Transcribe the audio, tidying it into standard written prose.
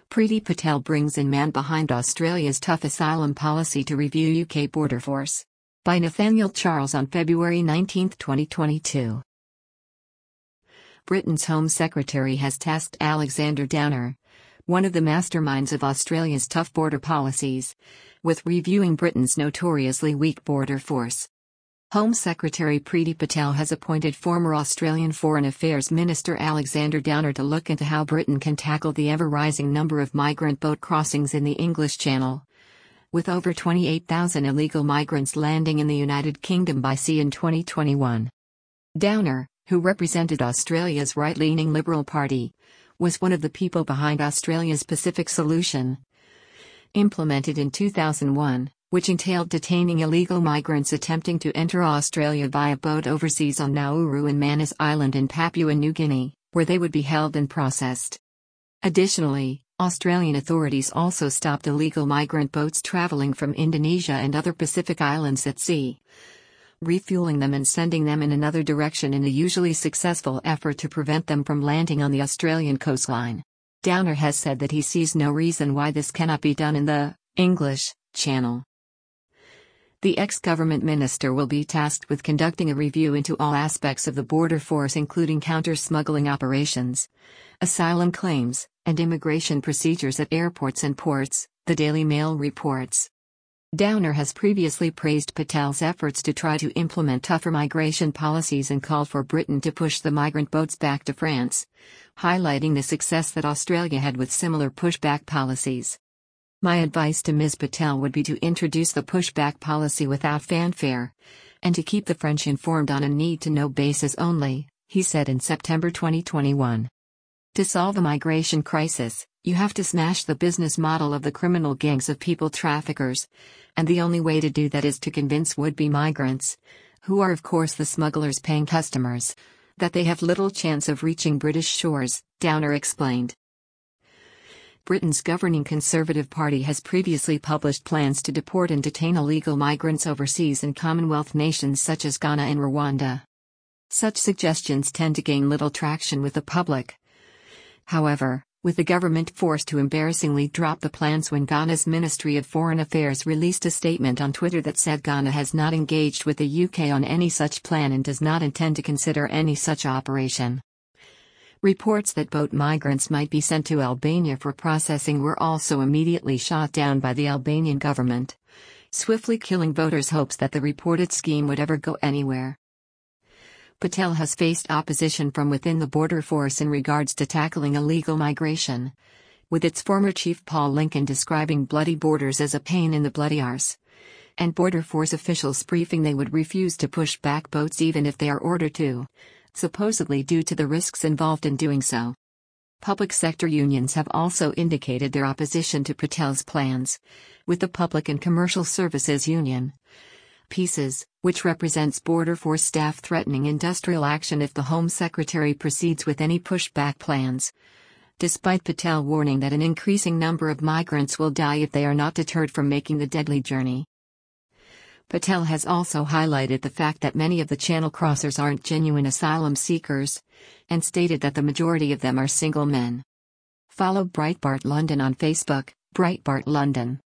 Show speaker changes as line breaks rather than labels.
Priti Patel brings in man behind Australia's tough asylum policy to review UK border force. By Nathaniel Charles on February 19, 2022. Britain's Home Secretary has tasked Alexander Downer, one of the masterminds of Australia's tough border policies, with reviewing Britain's notoriously weak border force. Home Secretary Priti Patel has appointed former Australian Foreign Affairs Minister Alexander Downer to look into how Britain can tackle the ever-rising number of migrant boat crossings in the English Channel, with over 28,000 illegal migrants landing in the United Kingdom by sea in 2021. Downer, who represented Australia's right-leaning Liberal Party, was one of the people behind Australia's Pacific Solution, implemented in 2001, which entailed detaining illegal migrants attempting to enter Australia via boat overseas on Nauru and Manus Island in Papua New Guinea, where they would be held and processed. Additionally, Australian authorities also stopped illegal migrant boats travelling from Indonesia and other Pacific islands at sea, refueling them and sending them in another direction in a usually successful effort to prevent them from landing on the Australian coastline. Downer has said that he sees no reason why this cannot be done in the English Channel. The ex-government minister will be tasked with conducting a review into all aspects of the border force, including counter-smuggling operations, asylum claims, and immigration procedures at airports and ports, the Daily Mail reports. Downer has previously praised Patel's efforts to try to implement tougher migration policies and called for Britain to push the migrant boats back to France, highlighting the success that Australia had with similar pushback policies. "My advice to Ms. Patel would be to introduce the pushback policy without fanfare, and to keep the French informed on a need-to-know basis only," he said in September 2021. "To solve a migration crisis, you have to smash the business model of the criminal gangs of people traffickers, and the only way to do that is to convince would-be migrants, who are of course the smugglers' paying customers, that they have little chance of reaching British shores," Downer explained. Britain's governing Conservative Party has previously published plans to deport and detain illegal migrants overseas in Commonwealth nations such as Ghana and Rwanda. Such suggestions tend to gain little traction with the public. However, with the government forced to embarrassingly drop the plans when Ghana's Ministry of Foreign Affairs released a statement on Twitter that said Ghana has not engaged with the UK on any such plan and does not intend to consider any such operation. Reports that boat migrants might be sent to Albania for processing were also immediately shot down by the Albanian government, swiftly killing voters' hopes that the reported scheme would ever go anywhere. Patel has faced opposition from within the border force in regards to tackling illegal migration, with its former chief Paul Lincoln describing bloody borders as a pain in the bloody arse, and border force officials briefing they would refuse to push back boats even if they are ordered to, supposedly due to the risks involved in doing so. Public sector unions have also indicated their opposition to Patel's plans, with the Public and Commercial Services Union, PCSUS, which represents border force staff, threatening industrial action if the Home Secretary proceeds with any pushback plans, despite Patel warning that an increasing number of migrants will die if they are not deterred from making the deadly journey. Patel has also highlighted the fact that many of the Channel crossers aren't genuine asylum seekers, and stated that the majority of them are single men. Follow Breitbart London on Facebook, Breitbart London.